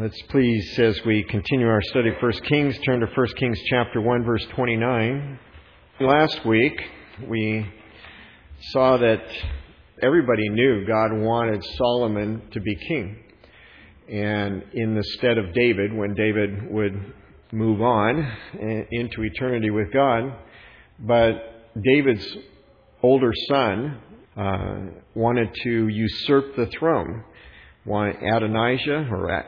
Let's please, as we continue our study of 1 Kings, turn to 1 Kings chapter 1, verse 29. Last week, we saw that everybody knew God wanted Solomon to be king. And in the stead of David, when David would move on into eternity with God, but David's older son wanted to usurp the throne. Adoniah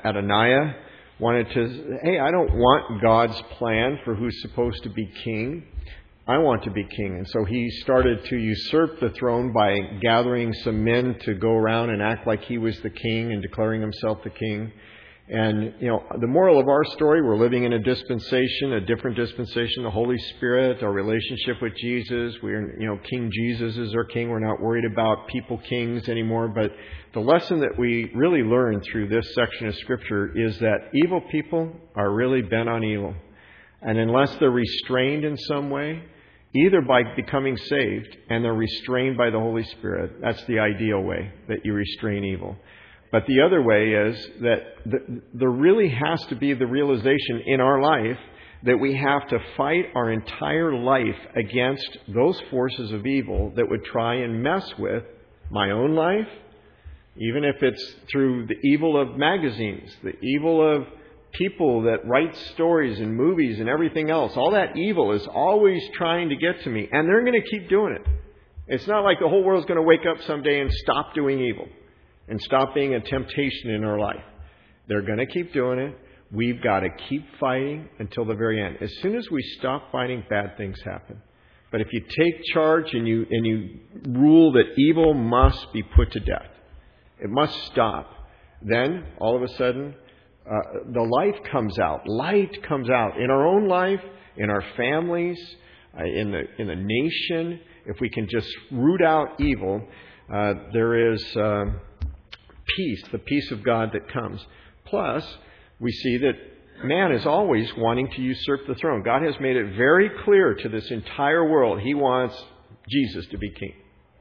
wanted to, hey, I don't want God's plan for who's supposed to be king. I want to be king. And so he started to usurp the throne by gathering some men to go around and act like he was the king and declaring himself the king. And, the moral of our story, we're living in a dispensation, a different dispensation, the Holy Spirit, our relationship with Jesus. King Jesus is our king. We're not worried about people kings anymore. But the lesson that we really learn through this section of Scripture is that evil people are really bent on evil. And unless they're restrained in some way, either by becoming saved and they're restrained by the Holy Spirit, that's the ideal way that you restrain evil. But the other way is that there really has to be the realization in our life that we have to fight our entire life against those forces of evil that would try and mess with my own life, even if it's through the evil of magazines, the evil of people that write stories and movies and everything else. All that evil is always trying to get to me, and they're going to keep doing it. It's not like the whole world's going to wake up someday and stop doing evil and stop being a temptation in our life. They're going to keep doing it. We've got to keep fighting until the very end. As soon as we stop fighting, bad things happen. But if you take charge and you rule that evil must be put to death, it must stop, then all of a sudden the light comes out. Light comes out in our own life, in our families, in the nation. If we can just root out evil, there is peace, the peace of God that comes. Plus, we see that man is always wanting to usurp the throne. God has made it very clear to this entire world He wants Jesus to be king.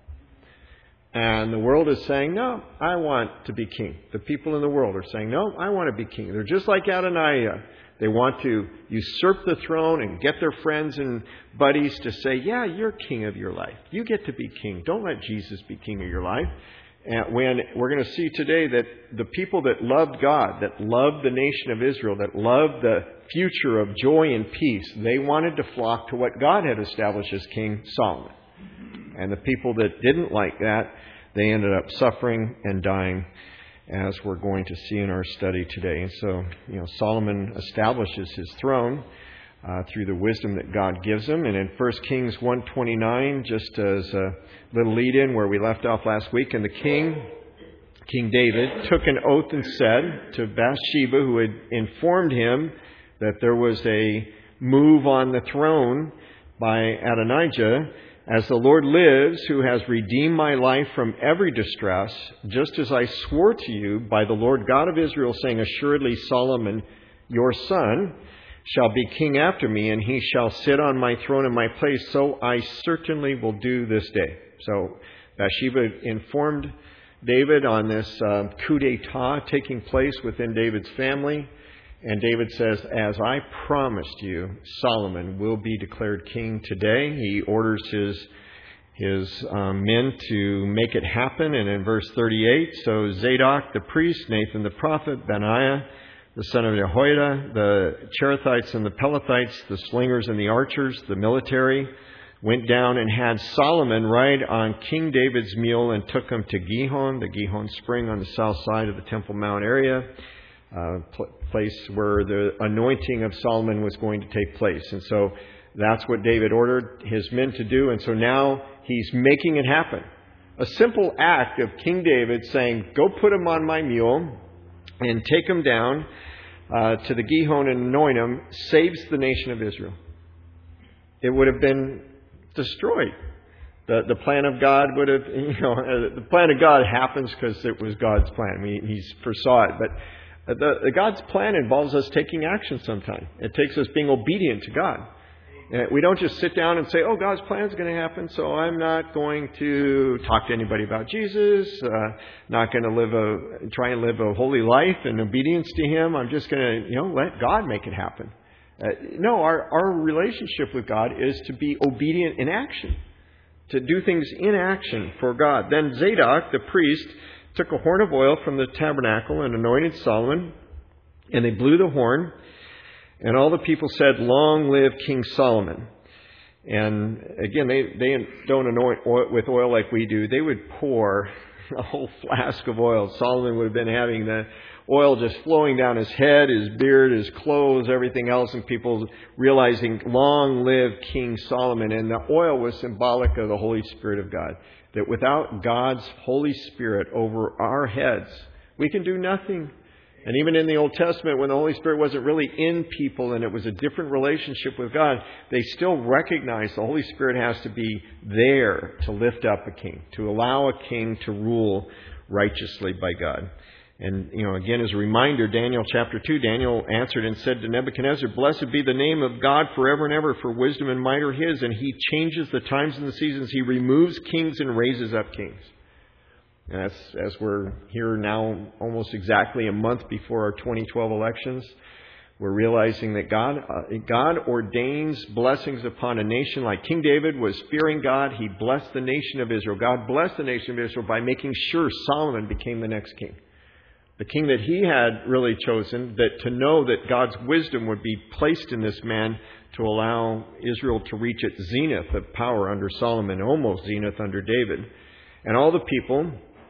And the world is saying, no, I want to be king. The people in the world are saying, no, I want to be king. They're just like Adoniah. They want to usurp the throne and get their friends and buddies to say, yeah, you're king of your life. You get to be king. Don't let Jesus be king of your life. And when we're going to see today that the people that loved God, that loved the nation of Israel, that loved the future of joy and peace, they wanted to flock to what God had established as King Solomon. And the people that didn't like that, they ended up suffering and dying, as we're going to see in our study today. And so, Solomon establishes his throne through the wisdom that God gives him. And in 1 Kings 1:29, just as a little lead-in where we left off last week, and the King David, took an oath and said to Bathsheba, who had informed him that there was a move on the throne by Adonijah, as the Lord lives, who has redeemed my life from every distress, just as I swore to you by the Lord God of Israel, saying, assuredly Solomon, your son, shall be king after me, and he shall sit on my throne in my place, so I certainly will do this day. So Bathsheba informed David on this coup d'etat taking place within David's family. And David says, as I promised you, Solomon will be declared king today. He orders his men to make it happen. And in verse 38, so Zadok the priest, Nathan the prophet, Benaiah the son of Jehoiada, the Cherethites and the Pelethites, the slingers and the archers, the military, went down and had Solomon ride on King David's mule and took him to Gihon, the Gihon spring on the south side of the Temple Mount area, place where the anointing of Solomon was going to take place. And so that's what David ordered his men to do. And so now he's making it happen. A simple act of King David saying, go put him on my mule and take him down to the Gihon and anoint him, saves the nation of Israel. It would have been destroyed. The plan of God would have, the plan of God happens because it was God's plan. He foresaw it. But God's plan involves us taking action sometime. It takes us being obedient to God. We don't just sit down and say, oh, God's plan is going to happen, so I'm not going to talk to anybody about Jesus, not going to try and live a holy life in obedience to Him. I'm just going to, let God make it happen. No, our relationship with God is to be obedient in action, to do things in action for God. Then Zadok, the priest, took a horn of oil from the tabernacle and anointed Solomon, and they blew the horn. And all the people said, "Long live King Solomon." And again, they don't anoint oil with oil like we do. They would pour a whole flask of oil. Solomon would have been having the oil just flowing down his head, his beard, his clothes, everything else, and people realizing, long live King Solomon. And the oil was symbolic of the Holy Spirit of God. That without God's Holy Spirit over our heads, we can do nothing. And even in the Old Testament, when the Holy Spirit wasn't really in people and it was a different relationship with God, they still recognized the Holy Spirit has to be there to lift up a king, to allow a king to rule righteously by God. And, again, as a reminder, Daniel chapter 2, Daniel answered and said to Nebuchadnezzar, "Blessed be the name of God forever and ever, for wisdom and might are His, and He changes the times and the seasons. He removes kings and raises up kings." And as we're here now, almost exactly a month before our 2012 elections, we're realizing that God ordains blessings upon a nation. Like King David was fearing God, he blessed the nation of Israel. God blessed the nation of Israel by making sure Solomon became the next king. The king that he had really chosen, that to know that God's wisdom would be placed in this man to allow Israel to reach its zenith of power under Solomon, almost zenith under David. And all the people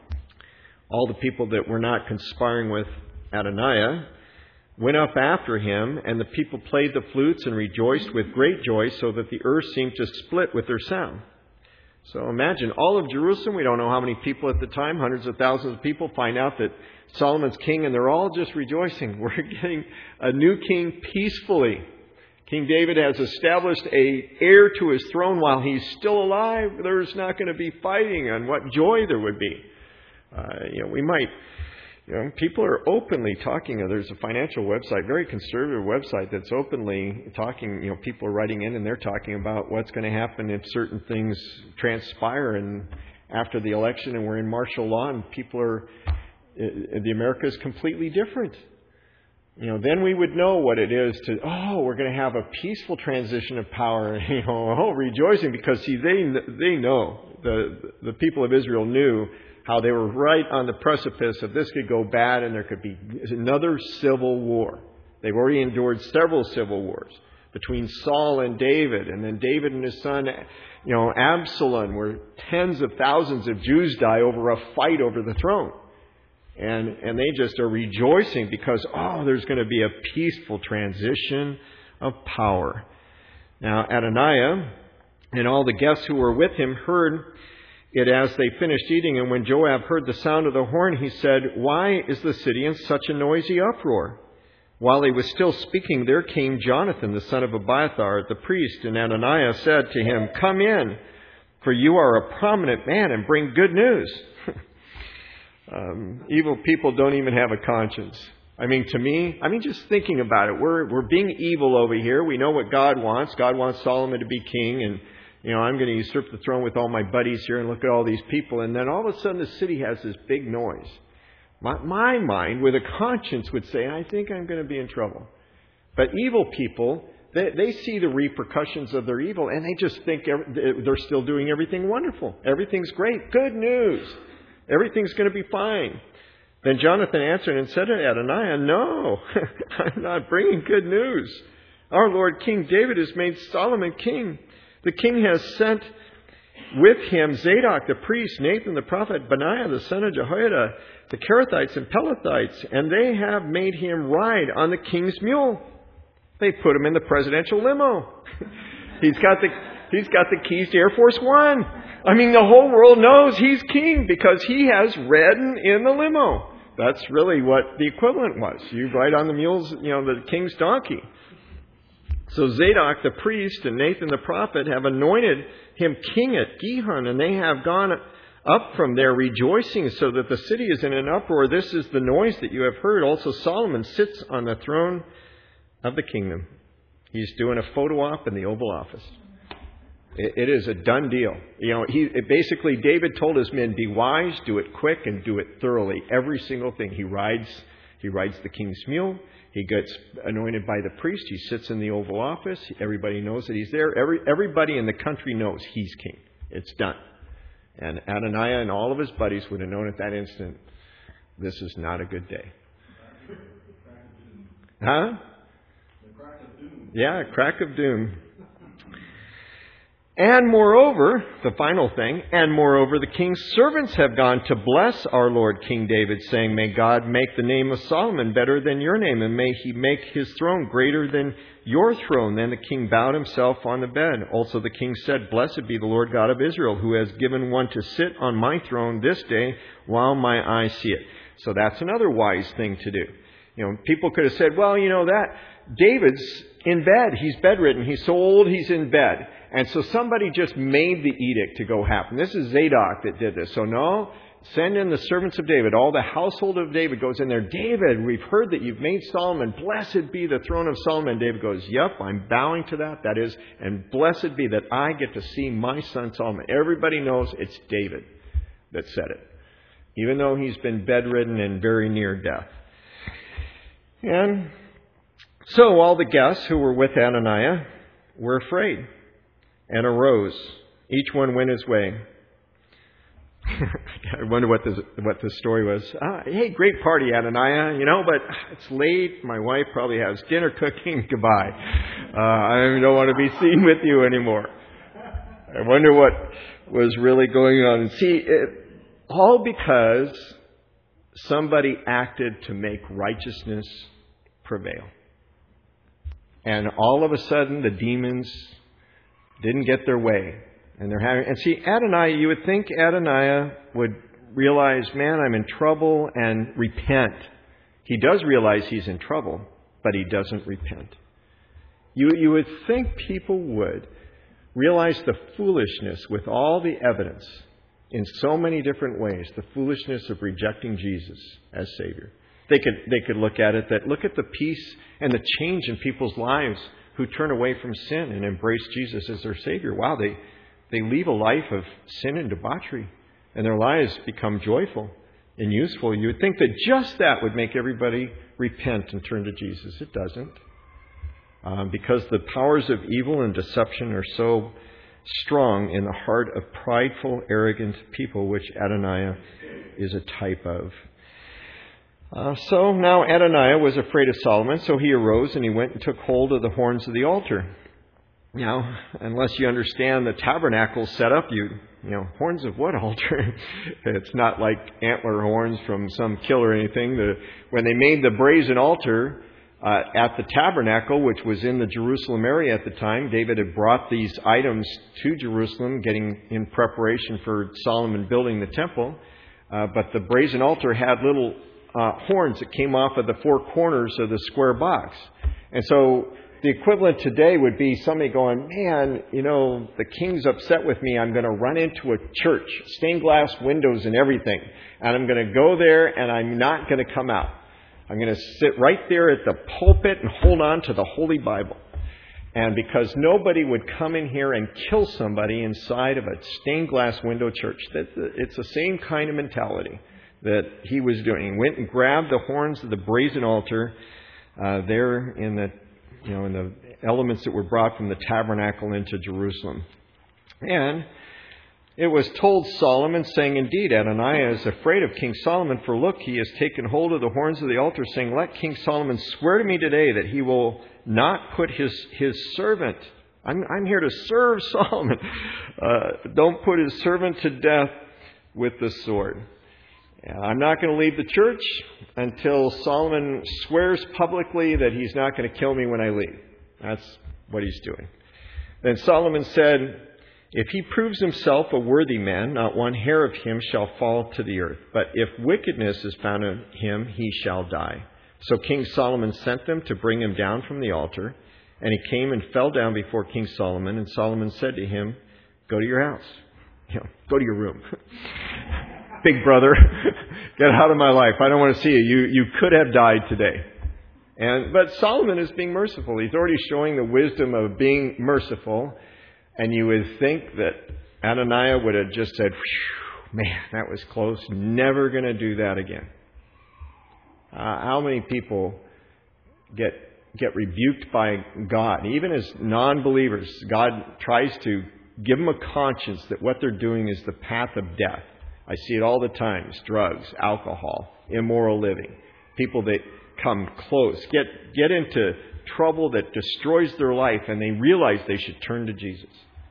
that were not conspiring with Adoniah went up after him, and the people played the flutes and rejoiced with great joy, so that the earth seemed to split with their sound. So imagine, all of Jerusalem, we don't know how many people at the time, hundreds of thousands of people, find out that Solomon's king, and they're all just rejoicing. We're getting a new king peacefully. King David has established an heir to his throne while he's still alive. There's not going to be fighting, and what joy there would be. People are openly talking. There's a financial website, very conservative website, that's openly talking. People are writing in and they're talking about what's going to happen if certain things transpire and after the election and we're in martial law and the America is completely different. Then we would know what it is we're going to have a peaceful transition of power, rejoicing, because they know, the people of Israel knew how they were right on the precipice of this could go bad and there could be another civil war. They've already endured several civil wars between Saul and David, and then David and his son, Absalom, where tens of thousands of Jews die over a fight over the throne. And they just are rejoicing because, there's going to be a peaceful transition of power. Now, Adoniah and all the guests who were with him heard it as they finished eating, and when Joab heard the sound of the horn, he said, "Why is the city in such a noisy uproar?" While he was still speaking, there came Jonathan, the son of Abiathar, the priest, and Adoniah said to him, "Come in, for you are a prominent man, and bring good news." Evil people don't even have a conscience. Just thinking about it, we're being evil over here. We know what God wants. God wants Solomon to be king, and I'm going to usurp the throne with all my buddies here, and look at all these people. And then all of a sudden the city has this big noise. My mind, with a conscience, would say, I think I'm going to be in trouble. But evil people, they see the repercussions of their evil, and they just think they're still doing everything wonderful. Everything's great. Good news. Everything's going to be fine. Then Jonathan answered and said to Adoniah, "No, I'm not bringing good news. Our Lord King David has made Solomon king. The king has sent with him Zadok the priest, Nathan the prophet, Benaiah the son of Jehoiada, the Kerethites and Pelethites, and they have made him ride on the king's mule." They put him in the presidential limo. He's got the keys to Air Force One. The whole world knows he's king because he has ridden in the limo. That's really what the equivalent was. You ride on the mules, the king's donkey. So Zadok the priest and Nathan the prophet have anointed him king at Gihon, and they have gone up from there rejoicing, so that the city is in an uproar. This is the noise that you have heard. Also Solomon sits on the throne of the kingdom. He's doing a photo op in the Oval Office. It is a done deal. Basically, David told his men, be wise, do it quick, and do it thoroughly. Every single thing. He rides the king's mule. He gets anointed by the priest. He sits in the Oval Office. Everybody knows that he's there. Everybody in the country knows he's king. It's done. And Adoniah and all of his buddies would have known at that instant, this is not a good day. Huh? Yeah, crack of doom. And moreover, the final thing, and moreover, the king's servants have gone to bless our Lord King David, saying, may God make the name of Solomon better than your name, and may he make his throne greater than your throne. Then the king bowed himself on the bed. Also the king said, blessed be the Lord God of Israel, who has given one to sit on my throne this day while my eyes see it. So that's another wise thing to do. People could have said, well, that David's in bed. He's bedridden. He's so old, he's in bed. And so somebody just made the edict to go happen. This is Zadok that did this. So no, send in the servants of David. All the household of David goes in there. David, we've heard that you've made Solomon. Blessed be the throne of Solomon. David goes, yep, I'm bowing to that. That is, and blessed be that I get to see my son Solomon. Everybody knows it's David that said it, even though he's been bedridden and very near death. And so all the guests who were with Adoniah were afraid and arose. Each one went his way. I wonder what the story was. Hey, great party, Adoniah, but it's late. My wife probably has dinner cooking. Goodbye. I don't want to be seen with you anymore. I wonder what was really going on. And see, all because somebody acted to make righteousness prevail. And all of a sudden, the demons didn't get their way. And see, Adoniah, you would think Adoniah would realize, man, I'm in trouble, and repent. He does realize he's in trouble, but he doesn't repent. You would think people would realize the foolishness with all the evidence in so many different ways, the foolishness of rejecting Jesus as Savior. They could look at it that look at the peace and the change in people's lives who turn away from sin and embrace Jesus as their Savior. Wow, they leave a life of sin and debauchery, and their lives become joyful and useful. You would think that just that would make everybody repent and turn to Jesus. It doesn't. Because the powers of evil and deception are so strong in the heart of prideful, arrogant people, which Adoniah is a type of. So now Adoniah was afraid of Solomon, so he arose and he went and took hold of the horns of the altar. Now, unless you understand the tabernacle setup, horns of what altar? It's not like antler horns from some kill or anything. When they made the brazen altar at the tabernacle, which was in the Jerusalem area at the time, David had brought these items to Jerusalem, getting in preparation for Solomon building the temple. But the brazen altar had little horns that came off of the four corners of the square box. And so the equivalent today would be somebody going, man, the king's upset with me. I'm going to run into a church, stained glass windows and everything. And I'm going to go there and I'm not going to come out. I'm going to sit right there at the pulpit and hold on to the Holy Bible. And because nobody would come in here and kill somebody inside of a stained glass window church, it's the same kind of mentality that he was doing. He went and grabbed the horns of the brazen altar there in the elements that were brought from the tabernacle into Jerusalem. And it was told Solomon, saying, indeed, Adoniah is afraid of King Solomon, for look, he has taken hold of the horns of the altar, saying, let King Solomon swear to me today that he will not put his servant, I'm here to serve Solomon, don't put his servant to death with the sword. I'm not going to leave the church until Solomon swears publicly that he's not going to kill me when I leave. That's what he's doing. Then Solomon said, if he proves himself a worthy man, not one hair of him shall fall to the earth. But if wickedness is found in him, he shall die. So King Solomon sent them to bring him down from the altar. And he came and fell down before King Solomon. And Solomon said to him, go to your house. Go to your room. Big brother, get out of my life. I don't want to see you. You could have died today. But Solomon is being merciful. He's already showing the wisdom of being merciful. And you would think that Adoniah would have just said, man, that was close. Never going to do that again. How many people get rebuked by God? Even as non-believers, God tries to give them a conscience that what they're doing is the path of death. I see it all the time. It's drugs, alcohol, immoral living. People that come close, get into trouble that destroys their life, and they realize they should turn to Jesus.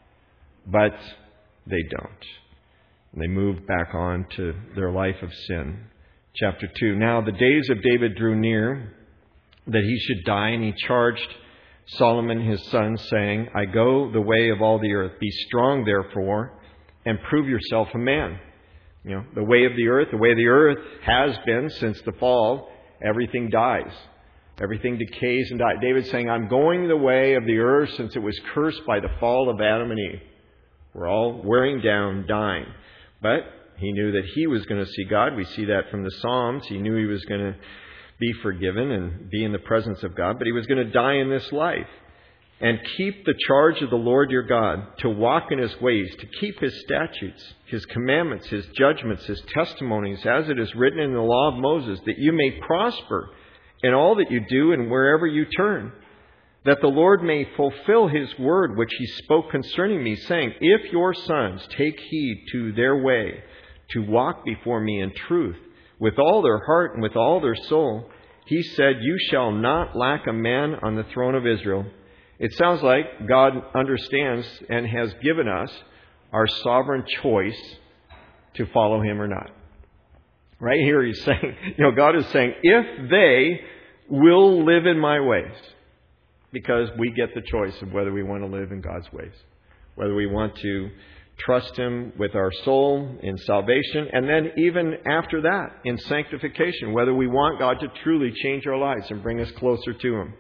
But they don't. And they move back on to their life of sin. Chapter 2. Now the days of David drew near that he should die, and he charged Solomon his son, saying, I go the way of all the earth. Be strong, therefore, and prove yourself a man. The way of the earth has been since the fall. Everything dies. Everything decays and dies. David's saying, I'm going the way of the earth since it was cursed by the fall of Adam and Eve. We're all wearing down, dying. But he knew that he was going to see God. We see that from the Psalms. He knew he was going to be forgiven and be in the presence of God. But he was going to die in this life. And keep the charge of the Lord your God, to walk in his ways, to keep his statutes, his commandments, his judgments, his testimonies, as it is written in the law of Moses, that you may prosper in all that you do and wherever you turn, that the Lord may fulfill his word which he spoke concerning me, saying, if your sons take heed to their way, to walk before me in truth, with all their heart and with all their soul, he said, you shall not lack a man on the throne of Israel. It sounds like God understands and has given us our sovereign choice to follow him or not. Right here he's saying, God is saying, if they will live in my ways, because we get the choice of whether we want to live in God's ways, whether we want to trust him with our soul in salvation, and then even after that in sanctification, whether we want God to truly change our lives and bring us closer to him.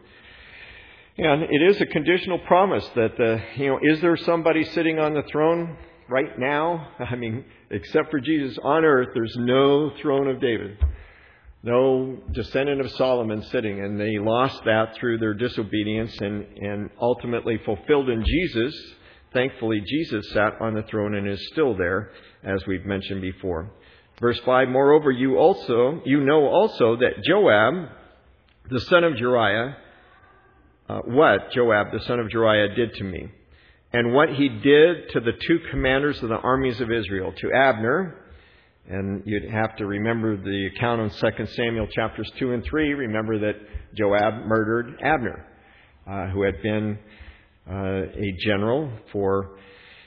And it is a conditional promise that, is there somebody sitting on the throne right now? I mean, except for Jesus on earth, there's no throne of David. No descendant of Solomon sitting. And they lost that through their disobedience and ultimately fulfilled in Jesus. Thankfully, Jesus sat on the throne and is still there, as we've mentioned before. Verse 5, moreover, you know also that Joab, the son of Jeruiah, what Joab, the son of Jeruiah, did to me, and what he did to the two commanders of the armies of Israel, to Abner. And you'd have to remember the account in 2 Samuel chapters 2 and 3. Remember that Joab murdered Abner, who had been a general for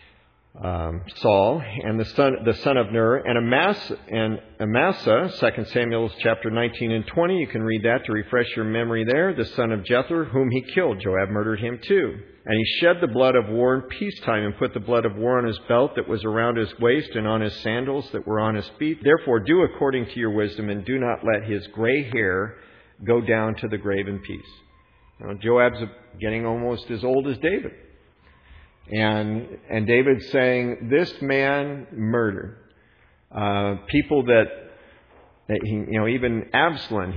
Saul, and the son of Ner, and Amasa, 2 Samuel chapter 19 and 20. You can read that to refresh your memory there. The son of Jether, whom he killed. Joab murdered him too. And he shed the blood of war in peacetime, and put the blood of war on his belt that was around his waist, and on his sandals that were on his feet. Therefore do according to your wisdom, and do not let his gray hair go down to the grave in peace. Now, Joab's getting almost as old as David. And David's saying, this man murdered people that he, even Absalom.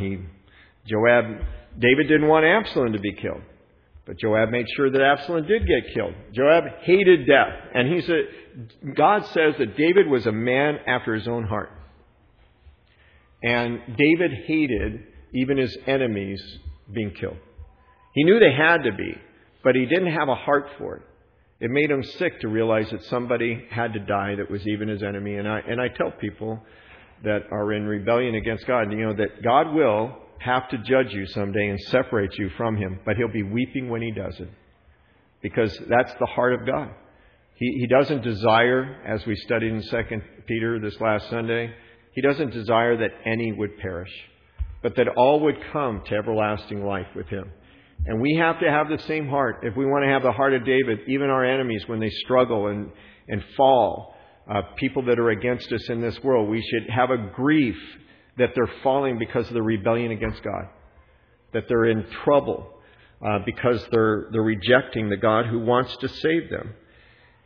David didn't want Absalom to be killed, but Joab made sure that Absalom did get killed. Joab hated death, and God says that David was a man after his own heart, and David hated even his enemies being killed. He knew they had to be, but he didn't have a heart for it. It made him sick to realize that somebody had to die that was even his enemy. And I tell people that are in rebellion against God, that God will have to judge you someday and separate you from him, but he'll be weeping when he does it, because that's the heart of God. He doesn't desire, as we studied in 2 Peter this last Sunday, he doesn't desire that any would perish, but that all would come to everlasting life with him. And we have to have the same heart. If we want to have the heart of David, even our enemies, when they struggle and fall, people that are against us in this world, we should have a grief that they're falling because of the rebellion against God, that they're in trouble because they're rejecting the God who wants to save them.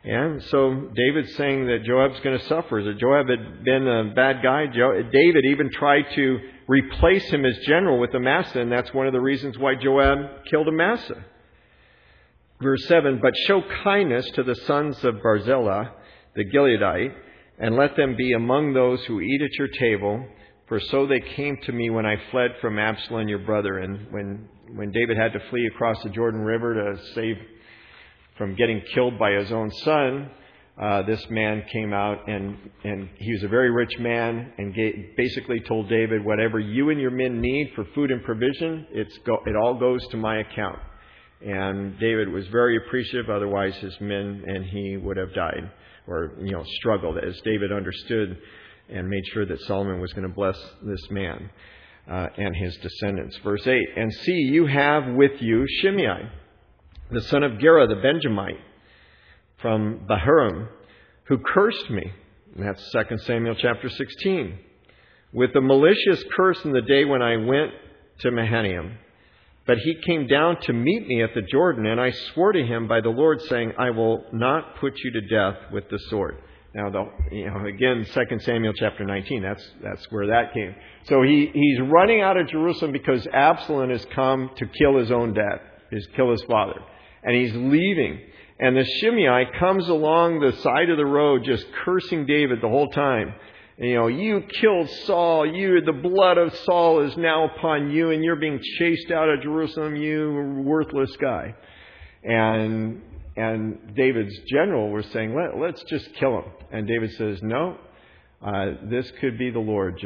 And so David's saying that Joab's going to suffer, that Joab had been a bad guy. David even tried to replace him as general with Amasa, and that's one of the reasons why Joab killed Amasa. Verse 7, but show kindness to the sons of Barzillai, the Gileadite, and let them be among those who eat at your table, for so they came to me when I fled from Absalom your brother. And when David had to flee across the Jordan River to save from getting killed by his own son, this man came out, and he was a very rich man, and basically told David, whatever you and your men need for food and provision, it all goes to my account. And David was very appreciative, otherwise his men and he would have died, or struggled, as David understood and made sure that Solomon was going to bless this man and his descendants. Verse 8, and see, you have with you Shimei, the son of Gera, the Benjamite, from Bahurim, who cursed me. And that's 2 Samuel chapter 16. With a malicious curse in the day when I went to Mahanaim. But he came down to meet me at the Jordan, and I swore to him by the Lord, saying, I will not put you to death with the sword. Now, again, 2 Samuel chapter 19, that's where that came. So he's running out of Jerusalem because Absalom has come to kill his own dad, kill his father. And he's leaving. And the Shimei comes along the side of the road just cursing David the whole time. You killed Saul. The blood of Saul is now upon you, and you're being chased out of Jerusalem, you worthless guy. And David's general was saying, let's just kill him. And David says, no, this could be the Lord.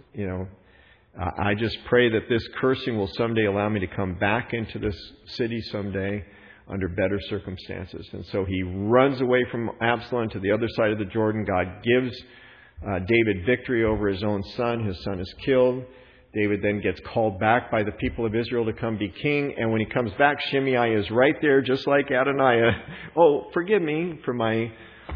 I just pray that this cursing will someday allow me to come back into this city someday under better circumstances. And so he runs away from Absalom to the other side of the Jordan. God gives David victory over his own son. His son is killed. David then gets called back by the people of Israel to come be king. And when he comes back, Shimei is right there, just like Adoniah. Oh, forgive me for my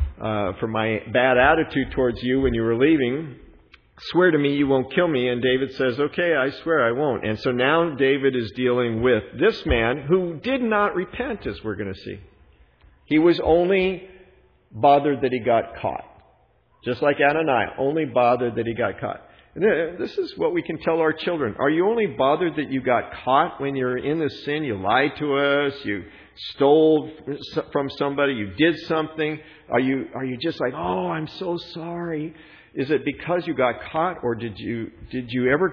bad attitude towards you when you were leaving. Swear to me you won't kill me. And David says, okay, I swear I won't. And so now David is dealing with this man who did not repent, as we're going to see. He was only bothered that he got caught. Just like Adoniah, only bothered that he got caught. And this is what we can tell our children. Are you only bothered that you got caught when you're in the sin? You lied to us, you stole from somebody, you did something. Are you just like, oh, I'm so sorry? Is it because you got caught, or did it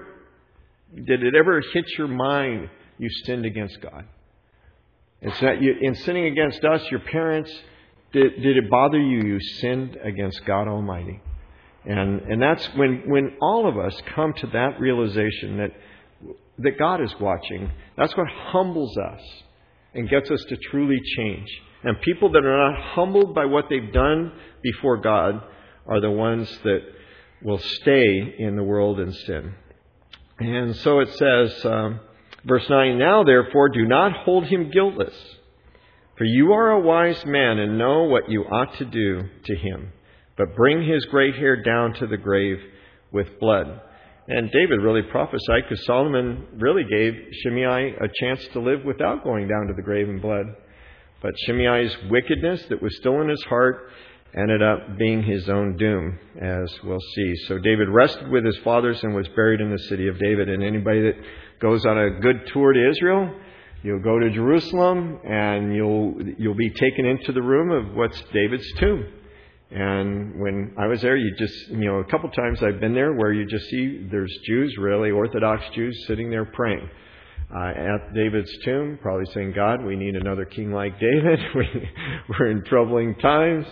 ever hit your mind you sinned against God? It's that in sinning against us, your parents, did it bother you? You sinned against God Almighty. And that's when all of us come to that realization that God is watching. That's what humbles us and gets us to truly change. And people that are not humbled by what they've done before God are the ones that will stay in the world in sin. And so it says, verse 9, now therefore do not hold him guiltless, for you are a wise man and know what you ought to do to him. But bring his gray hair down to the grave with blood. And David really prophesied, because Solomon really gave Shimei a chance to live without going down to the grave in blood. But Shimei's wickedness that was still in his heart ended up being his own doom, as we'll see. So David rested with his fathers and was buried in the city of David. And anybody that goes on a good tour to Israel, you'll go to Jerusalem and you'll be taken into the room of what's David's tomb. And when I was there, you just, a couple times I've been there where you just see there's Jews, really Orthodox Jews, sitting there praying at David's tomb, probably saying, God, we need another king like David. We're in troubling times.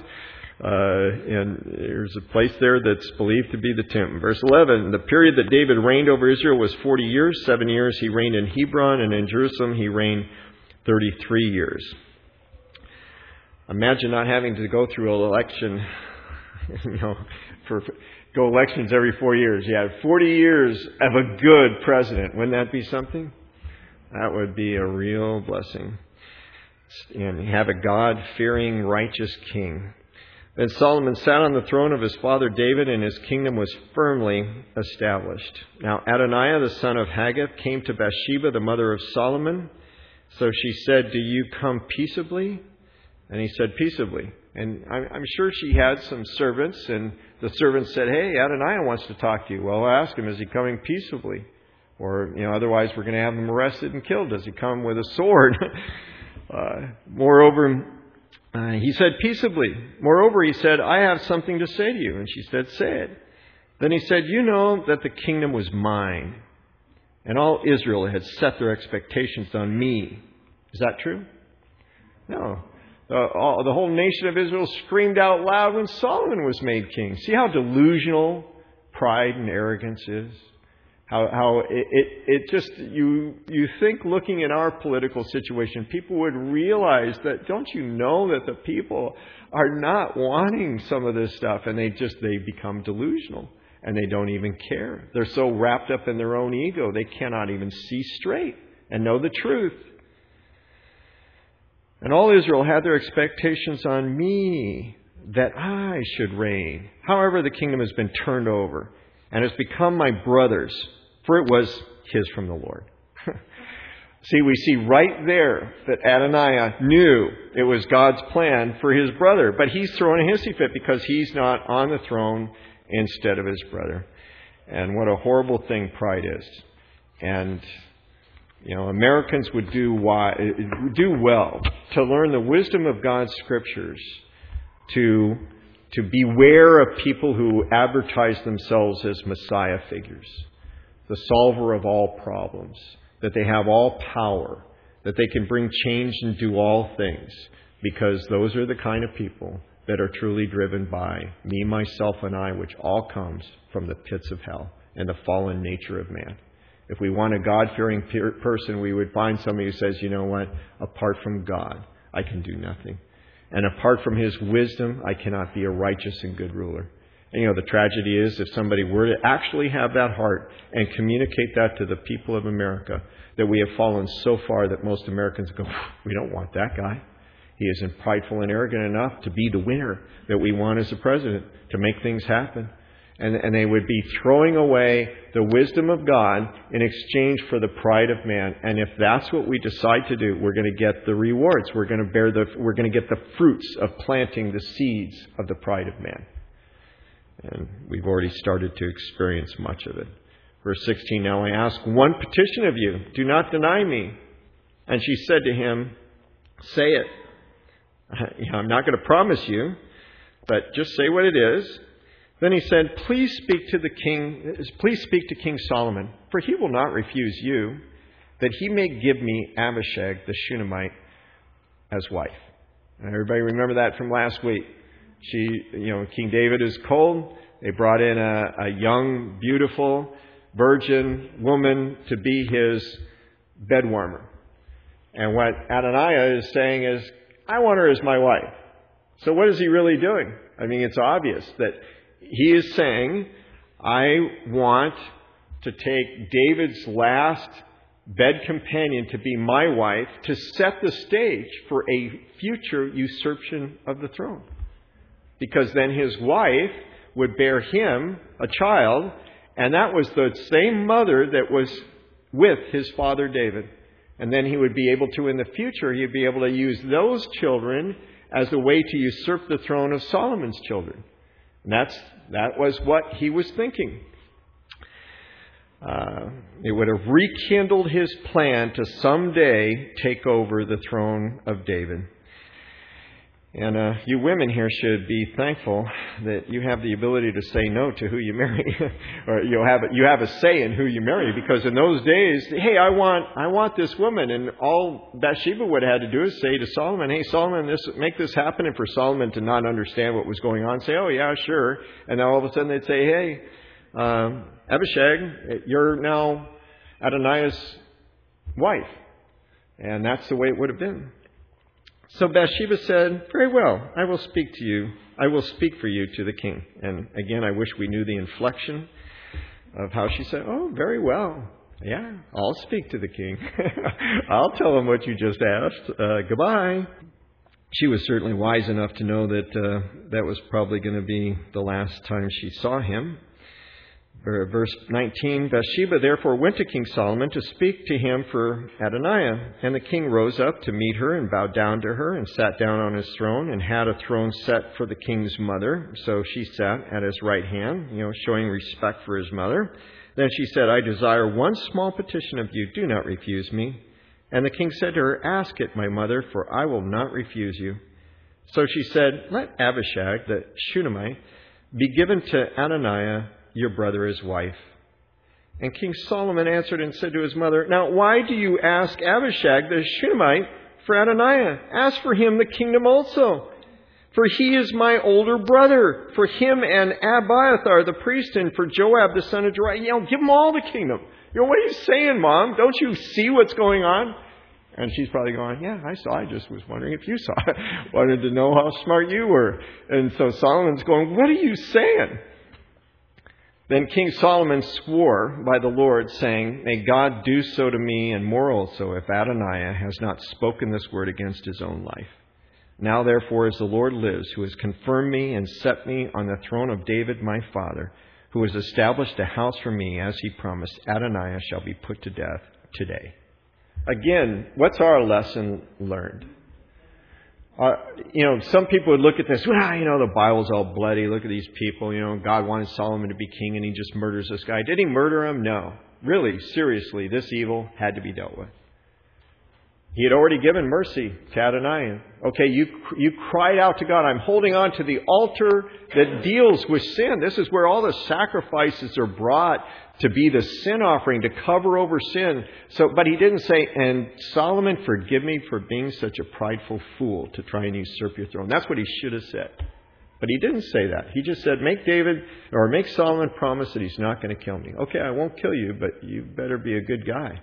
And there's a place there that's believed to be the tomb. Verse 11, the period that David reigned over Israel was 40 years. 7 years he reigned in Hebron, and in Jerusalem he reigned 33 years. Imagine not having to go through an election, go elections every 4 years. You have 40 years of a good president. Wouldn't that be something? That would be a real blessing. And have a God-fearing, righteous king. Then Solomon sat on the throne of his father David, and his kingdom was firmly established. Now Adoniah, the son of Haggith, came to Bathsheba, the mother of Solomon. So she said, do you come peaceably? And he said, peaceably. And I'm sure she had some servants, and the servants said, "Hey, Adoniah wants to talk to you." Well, I'll ask him, is he coming peaceably? Or, otherwise we're going to have him arrested and killed. Does he come with a sword? Moreover, he said peaceably. Moreover, he said, "I have something to say to you." And she said, "Say it." Then he said, "You know that the kingdom was mine, and all Israel had set their expectations on me." Is that true? No. The whole nation of Israel screamed out loud when Solomon was made king. See how delusional pride and arrogance is? How it just, you think looking at our political situation, people would realize that, don't you know that the people are not wanting some of this stuff, and they become delusional, and they don't even care. They're so wrapped up in their own ego, they cannot even see straight and know the truth. And all Israel had their expectations on me, that I should reign. However, the kingdom has been turned over and has become my brother's, for it was his from the Lord. See, we see right there that Adoniah knew it was God's plan for his brother, but he's throwing a hissy fit because he's not on the throne instead of his brother. And what a horrible thing pride is. And Americans would do well to learn the wisdom of God's scriptures, to beware of people who advertise themselves as Messiah figures, the solver of all problems, that they have all power, that they can bring change and do all things, because those are the kind of people that are truly driven by me, myself, and I, which all comes from the pits of hell and the fallen nature of man. If we want a God-fearing person, we would find somebody who says, "You know what? Apart from God, I can do nothing. And apart from His wisdom, I cannot be a righteous and good ruler." And the tragedy is, if somebody were to actually have that heart and communicate that to the people of America, that we have fallen so far that most Americans go, "We don't want that guy. He isn't prideful and arrogant enough to be the winner that we want as a president, to make things happen." And they would be throwing away the wisdom of God in exchange for the pride of man. And if that's what we decide to do, we're going to get the rewards. We're going to get the fruits of planting the seeds of the pride of man. And we've already started to experience much of it. Verse 16, "Now I ask one petition of you. Do not deny me." And she said to him, "Say it." I'm not going to promise you, but just say what it is. Then he said, Please speak to King Solomon, for he will not refuse you, that he may give me Abishag the Shunammite as wife." And everybody remember that from last week. King David is cold. They brought in a young, beautiful, virgin woman to be his bed warmer. And what Adoniah is saying is, "I want her as my wife." So what is he really doing? I mean, it's obvious that he is saying, "I want to take David's last bed companion to be my wife, to set the stage for a future usurpation of the throne." Because then his wife would bear him a child, and that was the same mother that was with his father David. And then he would be able to, in the future, he'd be able to use those children as a way to usurp the throne of Solomon's children. And that was what he was thinking. It would have rekindled his plan to someday take over the throne of David. And you women here should be thankful that you have the ability to say no to who you marry, or you have a say in who you marry. Because in those days, "Hey, I want this woman," and all Bathsheba would have had to do is say to Solomon, "Hey, Solomon, make this happen." And for Solomon to not understand what was going on, say, "Oh yeah, sure." And then all of a sudden they'd say, "Hey, Abishag, you're now Adoniah's wife," and that's the way it would have been. So Bathsheba said, "Very well, I will speak to you. I will speak for you to the king." And again, I wish we knew the inflection of how she said, "Oh, very well. Yeah, I'll speak to the king. I'll tell him what you just asked. Goodbye." She was certainly wise enough to know that that was probably going to be the last time she saw him. Verse 19, Bathsheba therefore went to King Solomon to speak to him for Adoniah. And the king rose up to meet her and bowed down to her and sat down on his throne and had a throne set for the king's mother. So she sat at his right hand, showing respect for his mother. Then she said, I desire one small petition of you. Do not refuse me. And the king said to her, ask it, my mother, for I will not refuse you. So she said, let Abishag, the Shunammite, be given to Adoniah, your brother, his wife. And King Solomon answered and said to his mother, now why do you ask Abishag, the Shunammite, for Adoniah? Ask for him the kingdom also. For he is my older brother. For him and Abiathar the priest, and for Joab the son of Jehoiada. Give them all the kingdom. What are you saying, Mom? Don't you see what's going on? And she's probably going, yeah, I saw. I just was wondering if you saw. Wanted to know how smart you were. And so Solomon's going, what are you saying? Then King Solomon swore by the Lord, saying, may God do so to me and more also, if Adoniah has not spoken this word against his own life. Now therefore, as the Lord lives, who has confirmed me and set me on the throne of David my father, who has established a house for me, as he promised, Adoniah shall be put to death today. Again, what's our lesson learned? Some people would look at this, the Bible's all bloody. Look at these people. God wanted Solomon to be king and he just murders this guy. Did he murder him? No. Really, seriously, this evil had to be dealt with. He had already given mercy to Adoniah. Okay, you cried out to God. I'm holding on to the altar that deals with sin. This is where all the sacrifices are brought to be the sin offering, to cover over sin. But he didn't say, and Solomon, forgive me for being such a prideful fool to try and usurp your throne. That's what he should have said. But he didn't say that. He just said, make Solomon promise that he's not going to kill me. Okay, I won't kill you, but you better be a good guy.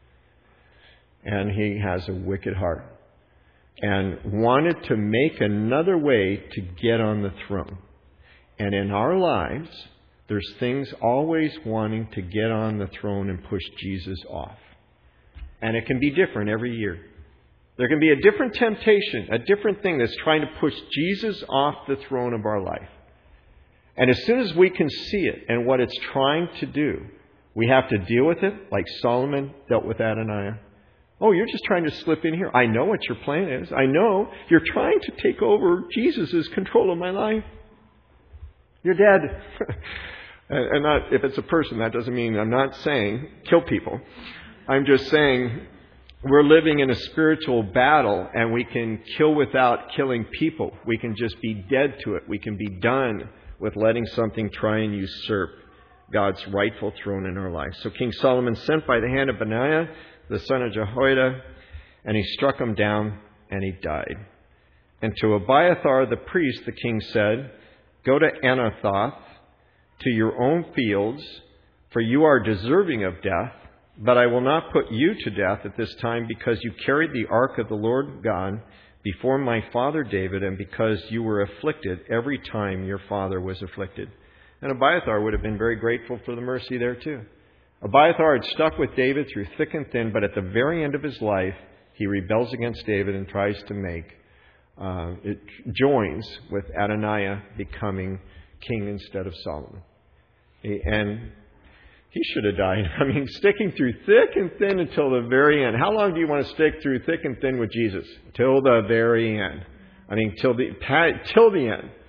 And he has a wicked heart and wanted to make another way to get on the throne. And in our lives, there's things always wanting to get on the throne and push Jesus off. And it can be different every year. There can be a different temptation, a different thing that's trying to push Jesus off the throne of our life. And as soon as we can see it and what it's trying to do, we have to deal with it like Solomon dealt with Adoniah. Oh, you're just trying to slip in here. I know what your plan is. I know you're trying to take over Jesus' control of my life. You're dead. And not, if it's a person, that doesn't mean I'm not saying kill people. I'm just saying we're living in a spiritual battle and we can kill without killing people. We can just be dead to it. We can be done with letting something try and usurp God's rightful throne in our life. So King Solomon sent by the hand of Benaiah, the son of Jehoiada, and he struck him down and he died. And to Abiathar the priest, the king said, go to Anathoth, to your own fields, for you are deserving of death, but I will not put you to death at this time, because you carried the ark of the Lord God before my father David, and because you were afflicted every time your father was afflicted. And Abiathar would have been very grateful for the mercy there too. Abiathar had stuck with David through thick and thin, but at the very end of his life, he rebels against David and tries to it joins with Adoniah becoming king instead of Solomon. And he should have died. Sticking through thick and thin until the very end. How long do you want to stick through thick and thin with Jesus? Till the very end. Till the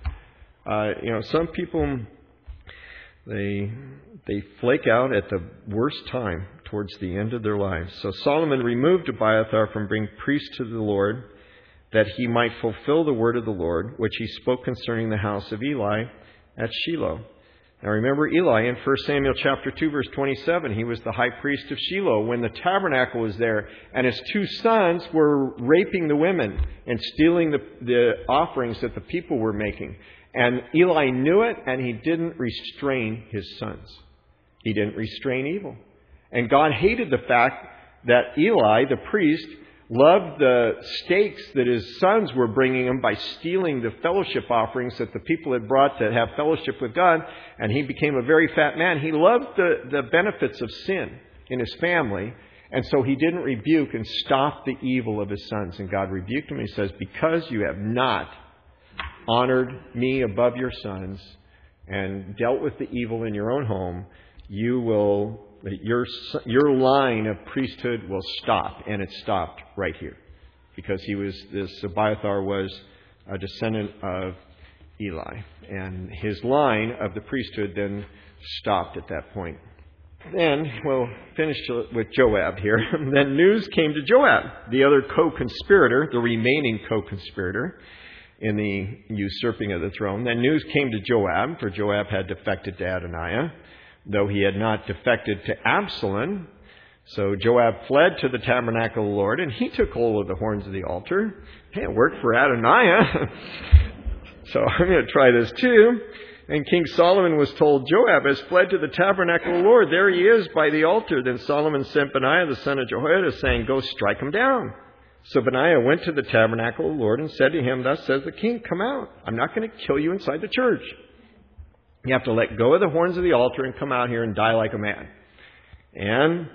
end. Some people, they flake out at the worst time towards the end of their lives. So Solomon removed Abiathar from being priest to the Lord, that he might fulfill the word of the Lord, which he spoke concerning the house of Eli at Shiloh. Now remember Eli in 1 Samuel chapter 2, verse 27. He was the high priest of Shiloh when the tabernacle was there, and his two sons were raping the women and stealing the offerings that the people were making. And Eli knew it, and he didn't restrain his sons. He didn't restrain evil. And God hated the fact that Eli, the priest, loved the stakes that his sons were bringing him by stealing the fellowship offerings that the people had brought to have fellowship with God. And he became a very fat man. He loved the benefits of sin in his family. And so he didn't rebuke and stop the evil of his sons. And God rebuked him. He says, because you have not honored me above your sons and dealt with the evil in your own home, your line of priesthood will stop. And it stopped right here. Because Abiathar was a descendant of Eli. And his line of the priesthood then stopped at that point. Then, we'll finish with Joab here. Then news came to Joab, the other co-conspirator, the remaining co-conspirator in the usurping of the throne. Then news came to Joab, for Joab had defected to Adoniah, though he had not defected to Absalom. So Joab fled to the tabernacle of the Lord, and he took hold of the horns of the altar. Hey, it worked for Adoniah. So I'm going to try this too. And King Solomon was told, Joab has fled to the tabernacle of the Lord. There he is by the altar. Then Solomon sent Benaiah, the son of Jehoiada, saying, go strike him down. So Benaiah went to the tabernacle of the Lord and said to him, thus says the king, come out. I'm not going to kill you inside the church. You have to let go of the horns of the altar and come out here and die like a man. And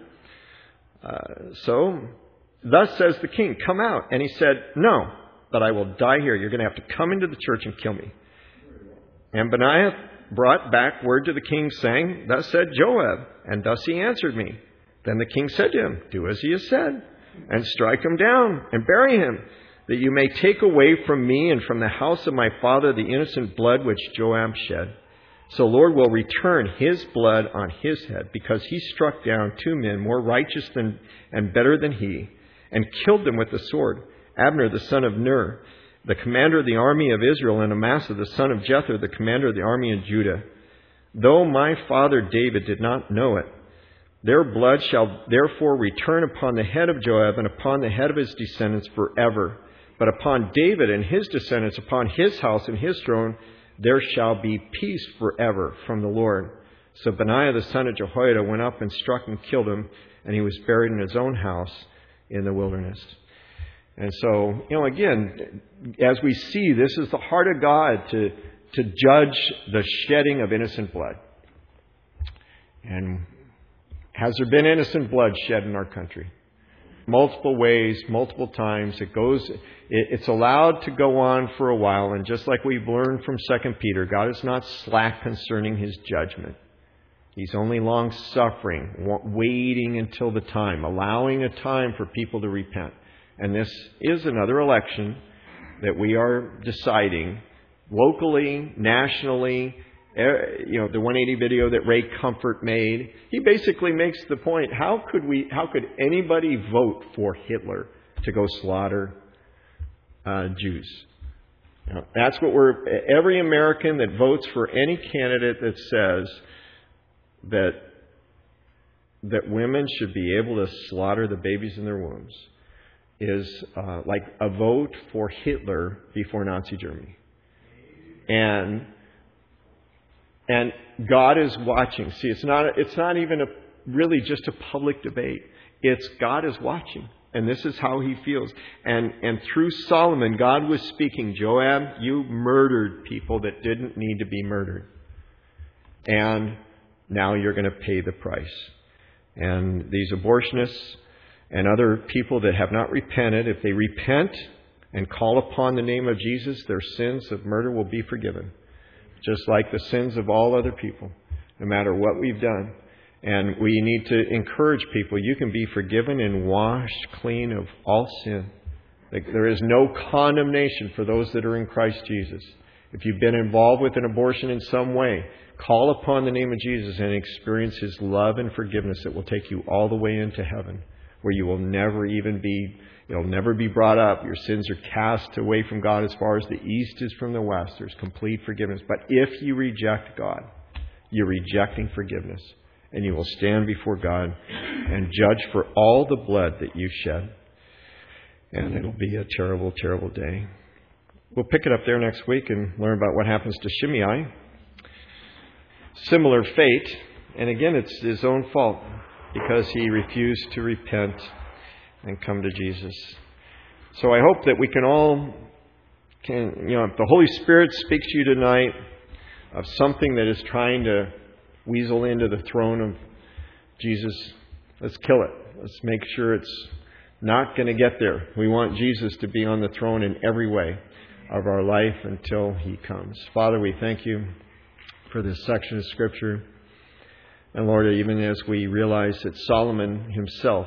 so, thus says the king, come out. And he said, no, but I will die here. You're going to have to come into the church and kill me. And Benaiah brought back word to the king, saying, thus said Joab, and thus he answered me. Then the king said to him, do as he has said, and strike him down, and bury him, that you may take away from me and from the house of my father the innocent blood which Joab shed. So the Lord will return his blood on his head, because he struck down 2 men more righteous than and better than he, and killed them with the sword, Abner the son of Ner, the commander of the army of Israel, and Amasa the son of Jether, the commander of the army of Judah. Though my father David did not know it, their blood shall therefore return upon the head of Joab and upon the head of his descendants forever. But upon David and his descendants, upon his house and his throne, there shall be peace forever from the Lord. So Benaiah the son of Jehoiada went up and struck and killed him, and he was buried in his own house in the wilderness. And so, again, as we see, this is the heart of God to judge the shedding of innocent blood. And has there been innocent blood shed in our country? Multiple ways, multiple times. It's allowed to go on for a while. And just like we've learned from 2 Peter, God is not slack concerning his judgment. He's only long-suffering, waiting until the time, allowing a time for people to repent. And this is another election that we are deciding locally, nationally. The 180 video that Ray Comfort made, he basically makes the point, how could anybody vote for Hitler to go slaughter Jews? That's what every American that votes for any candidate that says that women should be able to slaughter the babies in their wombs is like a vote for Hitler before Nazi Germany. And God is watching. See, it's not even really just a public debate. It's God is watching. And this is how he feels. And through Solomon, God was speaking, Joab, you murdered people that didn't need to be murdered. And now you're going to pay the price. And these abortionists and other people that have not repented, if they repent and call upon the name of Jesus, their sins of murder will be forgiven. Just like the sins of all other people, no matter what we've done. And we need to encourage people, you can be forgiven and washed clean of all sin. There is no condemnation for those that are in Christ Jesus. If you've been involved with an abortion in some way, call upon the name of Jesus and experience his love and forgiveness that will take you all the way into heaven, where you will never it'll never be brought up. Your sins are cast away from God as far as the east is from the west. There's complete forgiveness. But if you reject God, you're rejecting forgiveness. And you will stand before God and judge for all the blood that you shed. And it'll be a terrible, terrible day. We'll pick it up there next week and learn about what happens to Shimei. Similar fate. And again, it's his own fault because he refused to repent and come to Jesus. So I hope that we can all, if the Holy Spirit speaks to you tonight of something that is trying to weasel into the throne of Jesus, let's kill it. Let's make sure it's not going to get there. We want Jesus to be on the throne in every way of our life until he comes. Father, we thank you for this section of Scripture. And Lord, even as we realize that Solomon himself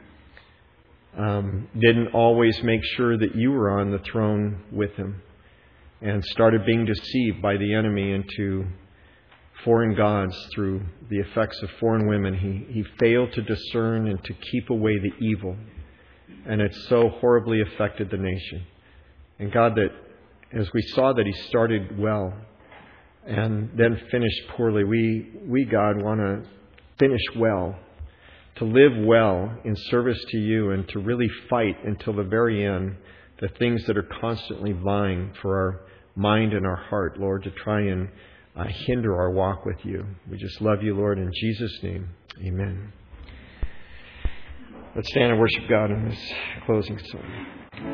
didn't always make sure that you were on the throne with him, and started being deceived by the enemy into foreign gods through the effects of foreign women. He failed to discern and to keep away the evil. And it so horribly affected the nation. And God, that as we saw that he started well and then finished poorly, we God, want to finish well, to live well in service to you, and to really fight until the very end the things that are constantly vying for our mind and our heart, Lord, to try and hinder our walk with you. We just love you, Lord, in Jesus' name. Amen. Let's stand and worship God in this closing song.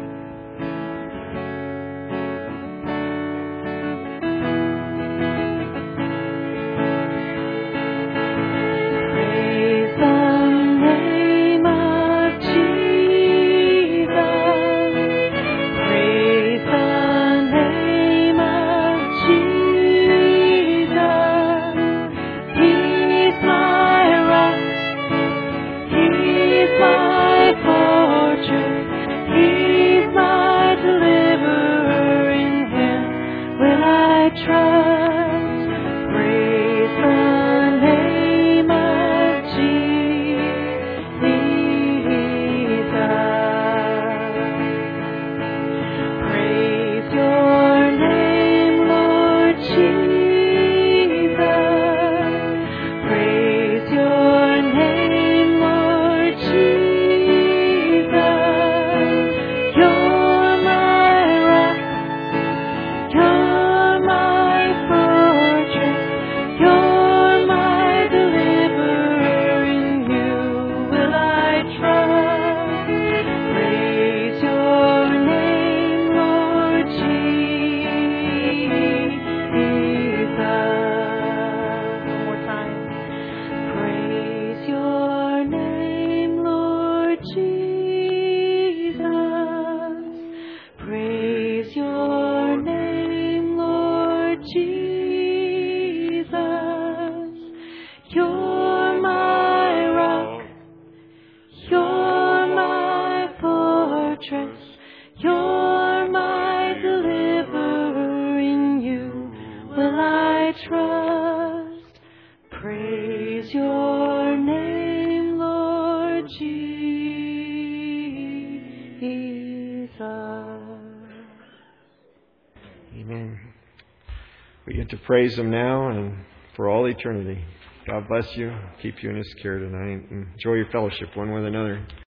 We get to praise Him now and for all eternity. God bless you. Keep you in His care tonight. Enjoy your fellowship one with another.